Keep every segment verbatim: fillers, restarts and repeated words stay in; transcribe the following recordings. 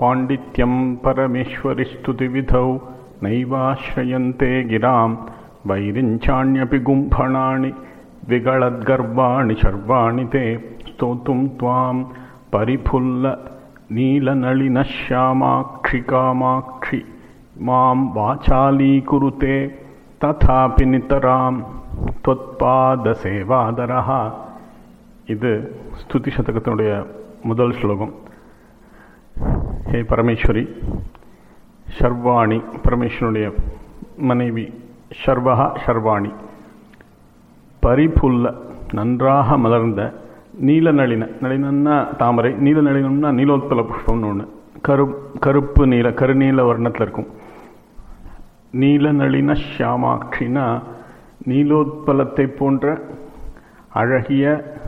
பாண்டித்யம் பரமேஸ்வரி ஸ்துதி விதௌ நைவாஸ்ரயந்தே gram வைரிஞ்சாண்யபி கும்பணாணி விகளத்கர்வாணி சர்வாணி தே ஸ்தோத்தும் த்வாம் பரிபுல்ல நீலநளினஷ்யாமாக்ஷி காமாக்ஷி மாம் வாசாலீகுருதே ததாபி நிதராம் த்வத்பாத சேவாதரஹ. இது ஸ்துதி சதகத்தினுடைய முதல் ஸ்லோகம். ஹே பரமேஸ்வரி, ஷர்வாணி பரமேஸ்வரனுடைய மனைவி, ஷர்வஹா ஷர்வாணி, பரிபுல்ல நன்றாக மலர்ந்த, நீல நளின, நளினன்னா தாமரை, நீல நளினம்னா நீலோத்பல புஷ்பம்னு ஒன்று, கரு கருப்பு நீல கருநீல வர்ணத்தில் இருக்கும். நீல நளின ஷியாமாட்சினா நீலோத்பலத்தை போன்ற அழகிய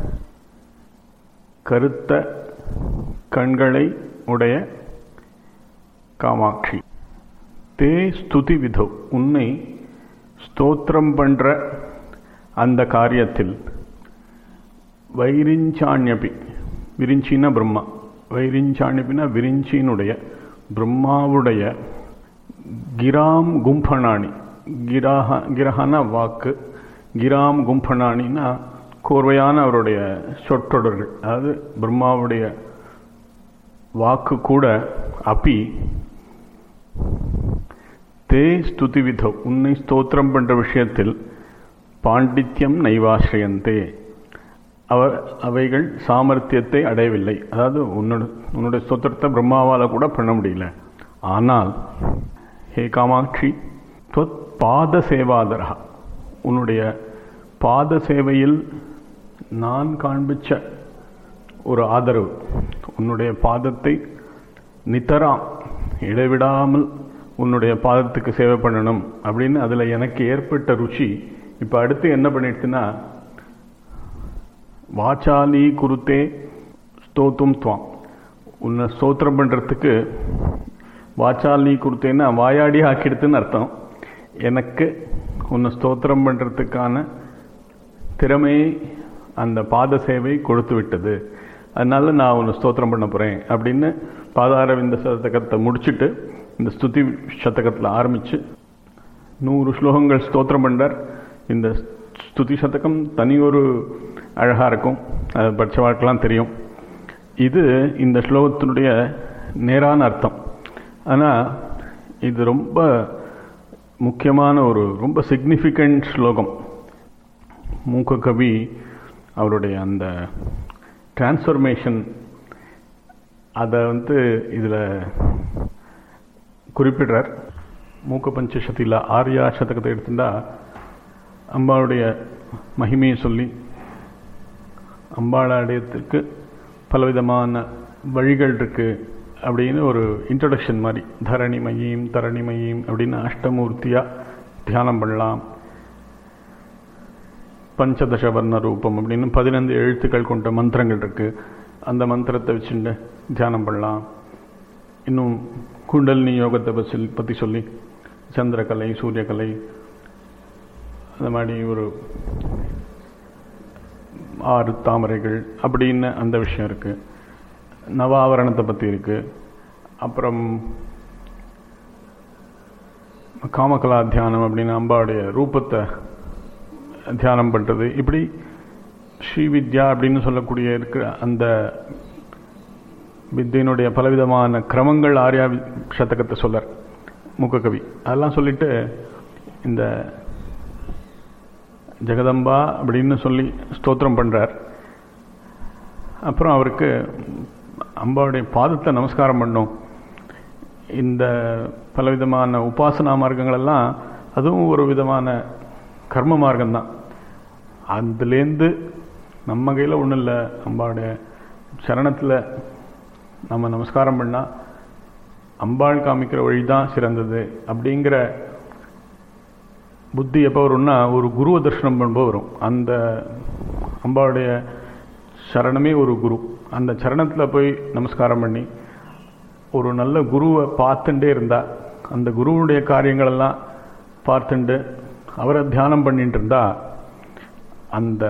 கருத்த கண்களை உடைய காமாட்சி. தே ஸ்துதி விதோ, உன்னை ஸ்தோத்திரம் பண்ற அந்த காரியத்தில், வைரிஞ்சாண்யபி, விரிஞ்சின பிரம்மா, வைரிஞ்சாண்யபினா விரிஞ்சினுடைய பிரம்மாவுடைய, கிராம் கும்பணாணி, கிராக கிரகன வாக்கு, கிராம் கும்பணானின்னா கோர்வையான அவருடைய சொற்றொடர்கள், அதாவது பிரம்மாவுடைய வாக்கு கூட, அப்பி தே ஸ்துதி விதோ, உன்னை ஸ்தோத்திரம் பண்ற விஷயத்தில், பாண்டித்யம் நைவாஸ்ரயந்தே, அவர் அவைகள் சாமர்த்தியத்தை அடையவில்லை. அதாவது உன்னோட உன்னுடைய ஸ்தோத்திரத்தை பிரம்மாவால் கூட பண்ண முடியல. ஆனால் ஹே காமாட்சி, துவத் பாத சேவாதரா, உன்னுடைய பாத சேவையில் நான் காண்பிச்ச ஒரு ஆதரவு, உன்னுடைய பாதத்தை நித்தராம் இடைவிடாமல் உன்னுடைய பாதத்துக்கு சேவை பண்ணணும் அப்படின்னு அதில் எனக்கு ஏற்பட்ட ருச்சி இப்போ அடுத்து என்ன பண்ணிடுச்சுன்னா, வாசாலி குருத்தே ஸ்தோத்தும் துவாம், உன்னை ஸ்தோத்திரம் பண்ணுறதுக்கு வாசாலி குருத்தேன்னா வாயாடி ஆக்கிடுத்துன்னு அர்த்தம். எனக்கு உன்னை ஸ்தோத்திரம் பண்ணுறதுக்கான திறமையை அந்த பாத சேவை கொடுத்து விட்டது, அதனால நான் உன்னை ஸ்தோத்திரம் பண்ண போகிறேன் அப்படின்னு பாதாரவிந்த சதகத்தை முடிச்சுட்டு இந்த ஸ்துதி சதகத்தில் ஆரம்பித்து நூறு ஸ்லோகங்கள் ஸ்தோத்திரம் பண்ணார். இந்த ஸ்துதி சதகம் தனியொரு அழகாக இருக்கும், அது படித்தவாழ்க்கெல்லாம் தெரியும். இது இந்த ஸ்லோகத்தினுடைய நேரான அர்த்தம். ஆனால் இது ரொம்ப முக்கியமான ஒரு ரொம்ப சிக்னிஃபிகண்ட் ஸ்லோகம். மூக்க கவி அவருடைய அந்த டிரான்ஸ்ஃபர்மேஷன் அதை வந்து இதில் குறிப்பிடுறார். மூக்க பஞ்சசதியில் ஆர்யா சதகத்தை எடுத்துட்டா அம்பாளுடைய மகிமையை சொல்லி, அம்பாளை அடையத்துக்கு பலவிதமான வழிகள் இருக்கு அப்படின்னு ஒரு இன்ட்ரடக்ஷன் மாதிரி, தரணிமயீம் தரணிமயீம் அப்படின்னு அஷ்டமூர்த்தியாக தியானம் பண்ணலாம். பஞ்சதச வர்ண ரூபம் அப்படின்னு பதினைந்து எழுத்துக்கள் கொண்ட மந்திரங்கள் இருக்கு, அந்த மந்திரத்தை வச்சுட்டு தியானம் பண்ணலாம். இன்னும் குண்டலினி யோகத்தை பற்றி சொல்லி சந்திரகலை சூரியகலை அந்த மாதிரி ஒரு ஆறு தாமரைகள் அப்படின்னு அந்த விஷயம் இருக்குது. நவாவரணத்தை பற்றி இருக்குது. அப்புறம் காமகலா தியானம் அப்படின்னு அம்பாவுடைய ரூபத்தை தியானம் பண்ணுறது. இப்படி ஸ்ரீவித்யா அப்படின்னு சொல்லக்கூடிய இருக்கிற அந்த வித்தியினுடைய பலவிதமான கிரமங்கள் ஆர்யா சதகத்தை சொல்லார் மூக்ககவி. அதெல்லாம் சொல்லிட்டு இந்த ஜெகதம்பா அப்படின்னு சொல்லி ஸ்தோத்திரம் பண்ணுறார். அப்புறம் அவருக்கு அம்பாவுடைய பாதத்தை நமஸ்காரம் பண்ணோம். இந்த பலவிதமான உபாசனா மார்க்கங்களெல்லாம் அதுவும் ஒரு விதமான கர்ம மார்க்கம்தான். அதுலேருந்து நம்ம கையில் ஒன்றும் இல்லை, அம்பாவுடைய சரணத்தில் நம்ம நமஸ்காரம் பண்ணால் அம்பாள் காமிக்கிற வழி தான் சிறந்தது அப்படிங்கிற புத்தி எப்போ வரும்னா, ஒரு குருவை தரிசனம் பண்ணும்போது வரும். அந்த அம்பாவுடைய சரணமே ஒரு குரு. அந்த சரணத்தில் போய் நமஸ்காரம் பண்ணி ஒரு நல்ல குருவை பார்த்துட்டே இருந்தால், அந்த குருவுடைய காரியங்களெல்லாம் பார்த்துட்டு அவரை தியானம் பண்ணிட்டு இருந்தால், அந்த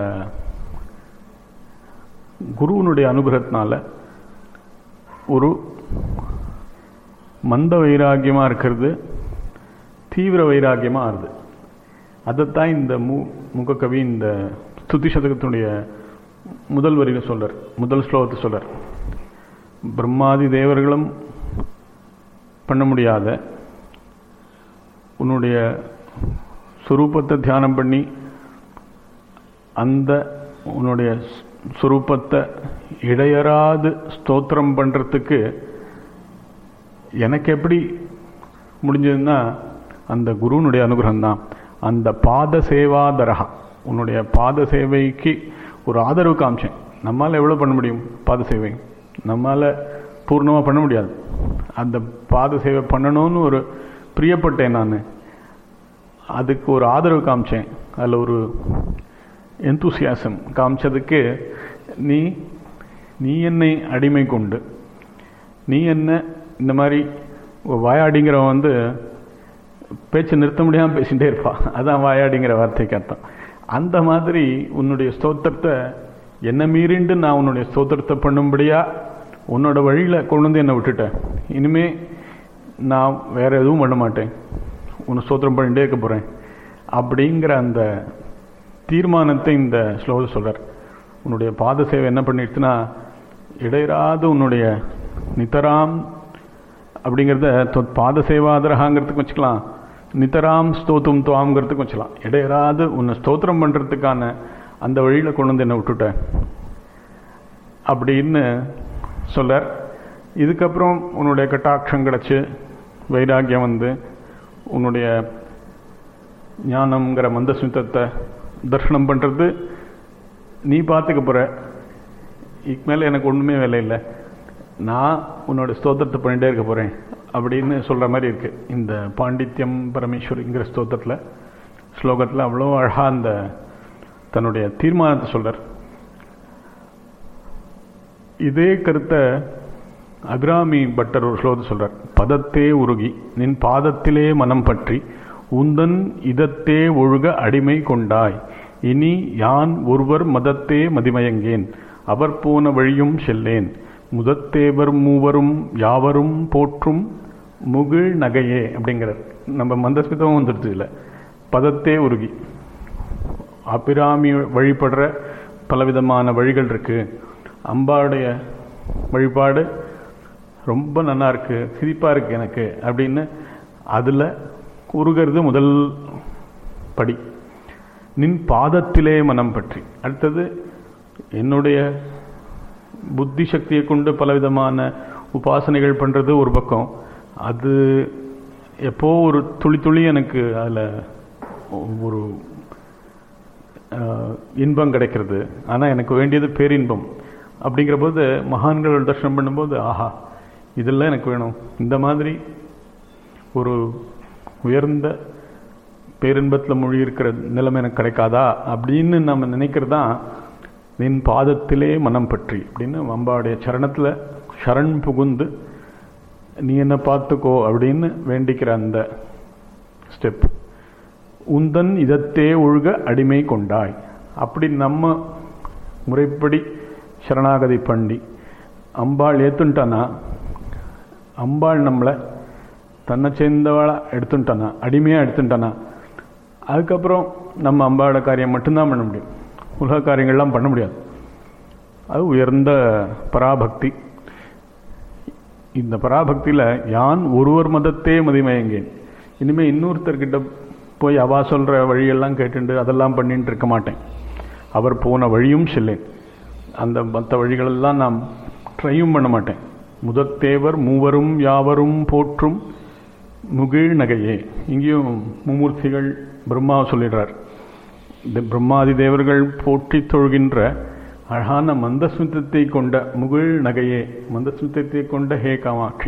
குருவனுடைய அனுகிரகத்தினால ஒரு மந்த வைராக்கியமாக இருக்கிறது தீவிர வைராக்கியமாக ஆறுது. அதைத்தான் இந்த மு முகக்கவி இந்த ஸ்துதி சதகத்தினுடைய முதல் வரியில் சொல்றார், முதல் ஸ்லோகத்தை சொல்றார். பிரம்மாதி தேவர்களும் பண்ண முடியாத உன்னுடைய சுரூபத்தை தியானம் பண்ணி அந்த உன்னுடைய சுரூபத்தை இடையறாது ஸ்தோத்திரம் பண்ணுறதுக்கு எனக்கு எப்படி முடிஞ்சதுன்னா அந்த குருனுடைய அனுகிரகம் தான். அந்த பாத சேவாதரகா, உன்னுடைய பாத சேவைக்கு ஒரு ஆதரவு காமிச்சேன். நம்மளால் எவ்வளோ பண்ண முடியும் பாத சேவை? நம்மளால் பூர்ணமாக பண்ண முடியாது. அந்த பாத சேவை பண்ணணும்னு ஒரு பிரியப்பட்டேன் நான். அதுக்கு ஒரு ஆதரவு காமிச்சேன். அதில் ஒரு எந்தூசியாசம் காமிச்சதுக்கு நீ நீ என்னை அடிமை கொண்டு நீ என்ன இந்த மாதிரி வாயாடிங்கிறவன் வந்து பேச்சு நிறுத்த முடியாமல் பேசிகிட்டே இருப்பான். அதான் வாயாடிங்கிற வார்த்தைக்கு அர்த்தம். அந்த மாதிரி உன்னுடைய ஸ்தோத்திரத்தை என்ன மீறிண்டு நான் உன்னுடைய ஸ்தோத்திரத்தை பண்ணும்படியா உன்னோட வழியில் கொண்டு வந்து என்னை விட்டுட்டேன். இனிமே நான் வேற எதுவும் பண்ண மாட்டேன், உன்னை ஸ்தோத்திரம் பண்ணிகிட்டே இருக்க போகிறேன் அப்படிங்கிற அந்த தீர்மானத்தை இந்த ஸ்லோகத்தில் சொல்கிறார். உன்னுடைய பாத சேவை என்ன பண்ணிடுச்சுன்னா இடையராது உன்னுடைய நித்தராம் அப்படிங்கிறத பாத சேவாதரகாங்கிறதுக்கு வச்சுக்கலாம், நித்தராம் ஸ்தோத்தும் துவாங்கிறதுக்கு வச்சுக்கலாம். இடையராது உன்னை ஸ்தோத்திரம் பண்ணுறதுக்கான அந்த வழியில் கொண்டு வந்து என்னை விட்டுட்டேன் அப்படின்னு சொல்லார். இதுக்கப்புறம் உன்னுடைய கட்டாட்சம் கிடச்சி வைராக்கியம் வந்து உன்னுடைய ஞானம்ங்கிற மந்தஸ்மிதத்தை தர்ஷனம் பண்ணுறது நீ பார்த்துக்க போகிற. இதுக்கு மேலே எனக்கு ஒன்றுமே வேலை இல்லை, நான் உன்னோட ஸ்தோத்திரத்தை பண்ணிகிட்டே இருக்க போகிறேன் அப்படின்னு சொல்கிற மாதிரி இருக்குது இந்த பாண்டித்யம் பரமேஸ்வரிங்கிற ஸ்தோத்திரத்தில் ஸ்லோகத்தில். அவ்வளோ அழகாக அந்த தன்னுடைய தீர்மானத்தை சொல்கிறார். இதே கருத்தை அபிராமி பட்டர் ஒரு ஸ்லோகத்தை சொல்கிறார். பதத்தே உருகி நின் பாதத்திலே மனம் பற்றி உந்தன் இதத்தே ஒழுக அடிமை கொண்டாய், இனி யான் ஒருவர் மதத்தே மதிமயங்கேன், அவர் போன வழியும் செல்லேன், முதத்தேவர் மூவரும் யாவரும் போற்றும் முகிழ் நகையே அப்படிங்கிறார். நம்ம மந்தஸ்மிதமும் வந்துடுச்சு இல்லை. பதத்தே உருகி அபிராமி வழிபடுற பலவிதமான வழிகள் இருக்குது. அம்பாவுடைய வழிபாடு ரொம்ப நல்லா இருக்கு, சிரிப்பாக இருக்குது எனக்கு அப்படின்னு அதில் உருகிறது முதல் படி. நின் பாதத்திலே மனம் பற்றி. அடுத்தது என்னுடைய புத்தி சக்தியை கொண்டு பலவிதமான உபாசனைகள் பண்ணுறது ஒரு பக்கம், அது எப்போ ஒரு துளி துளி எனக்கு அதில் ஒரு இன்பம் கிடைக்கிறது, ஆனால் எனக்கு வேண்டியது பேரின்பம். அப்படிங்கிற போது மகான்கள் தர்ஷனம் பண்ணும்போது ஆஹா இதெல்லாம் எனக்கு வேணும், இந்த மாதிரி ஒரு உயர்ந்த பேரின்பத்தில் மொழி இருக்கிற நிலைமை எனக்கு கிடைக்காதா அப்படின்னு நம்ம நினைக்கிறது தான் நின் பாதத்திலே மனம் பற்றி அப்படின்னு அம்பாவுடைய சரணத்தில் சரண் புகுந்து நீ என்ன பார்த்துக்கோ அப்படின்னு வேண்டிக்கிற அந்த ஸ்டெப். உந்தன் இதத்தே ஒழுக அடிமை கொண்டாய். அப்படி நம்ம முறைப்படி சரணாகதி பண்ணி அம்பாள் ஏற்றுன்ட்டானா, அம்பாள் நம்மளை தன்னை சேர்ந்தவளை எடுத்துட்டானா, அடிமையாக எடுத்துட்டானா, அதுக்கப்புறம் நம்ம அம்பாவோட காரியம் மட்டும்தான் பண்ண முடியும், உலக காரியங்கள்லாம் பண்ண முடியாது. அது உயர்ந்த பராபக்தி. இந்த பராபக்தியில் யான் ஒருவர் மதத்தே மதிமயங்கேன். இனிமேல் இன்னொருத்தர்கிட்ட போய் அவா சொல்கிற வழியெல்லாம் கேட்டுண்டு அதெல்லாம் பண்ணிட்டு இருக்க மாட்டேன். அவர் போன வழியும் செல்லேன், அந்த மற்ற வழிகளெல்லாம் நான் ட்ரையும் பண்ண மாட்டேன். முதத்தேவர் மூவரும் யாவரும் போற்றும் முகிழ் நகையே. இங்கேயும் மும்மூர்த்திகள் பிரம்மாவை சொல்லிடுறார். இந்த பிரம்மாதி தேவர்கள் போற்றி தொழுகின்ற அழகான மந்தஸ்மிதத்தை கொண்ட முகிழ் நகையே, மந்தஸ்மிதத்தை கொண்ட ஹே காமாட்சி,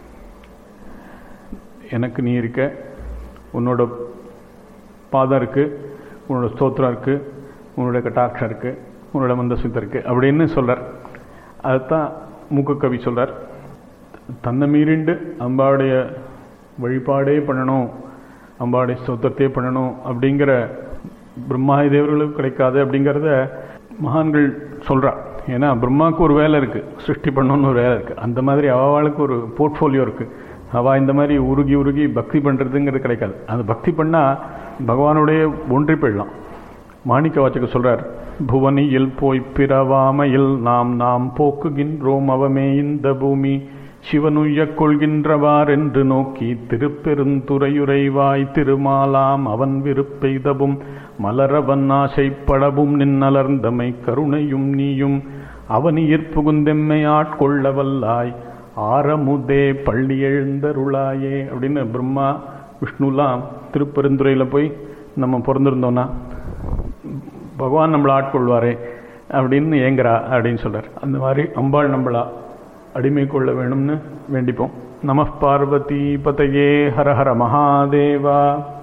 எனக்கு நீ இருக்க, உன்னோட பாதம் இருக்கு, உன்னோட ஸ்தோத்திரம் இருக்கு, உன்னோட கட்டாட்சம் இருக்கு, உன்னோட மந்தஸ்மிதம் இருக்கு அப்படின்னு சொல்றார். அதுதான் மூக்கக்கவி சொல்றார். தன்னை மீறிண்டு அம்பாவுடைய வழிபாடே பண்ணணும், அம்பாவுடைய ஸ்தோத்திரத்தையே பண்ணணும் அப்படிங்கிற பிரம்மாதி தேவர்களுக்கு கிடைக்காது அப்படிங்கிறத மகான்கள் சொல்கிறார். ஏன்னா பிரம்மாவுக்கு ஒரு வேலை இருக்குது, சிருஷ்டி பண்ணணும்னு ஒரு வேலை இருக்குது. அந்த மாதிரி அவளுக்கு ஒரு போர்ட்ஃபோலியோ இருக்குது. அவள் இந்த மாதிரி உருகி உருகி பக்தி பண்ணுறதுங்கிறது கிடைக்காது. அந்த பக்தி பண்ணால் பகவானுடைய ஒன்றி போயிடலாம். மாணிக்க வாச்சகர் சொல்கிறார், புவனியில் போய் பிறவாமையில் நாம் நாம் போக்குகின்றோம் அவமே இந்த பூமி சிவனுய்ய கொள்கின்றவார் என்று நோக்கி திருப்பெருந்துறையுறைவாய் திருமாலாம் அவன் விருப்பெய்தவும் மலரவன் ஆசைப்படவும் நின்னலர்ந்தமை கருணையும் நீயும் அவனியிற் புகுந்தெம்மை ஆட்கொள்ள வல்லாய் ஆரமுதே பள்ளி எழுந்தருளாயே அப்படின்னு பிரம்மா விஷ்ணுலாம் திருப்பெருந்துறையில் போய் நம்ம பிறந்திருந்தோன்னா பகவான் நம்மளை ஆட்கொள்வாரே அப்படின்னு ஏங்குறா அப்படின்னு சொல்கிறார். அந்த மாதிரி அம்பாள் நம்மளா அடிமை கொள்ள வேணும்னு வேண்டிப்போம். நம பார்வதி பதையே ஹர ஹர மகாதேவா.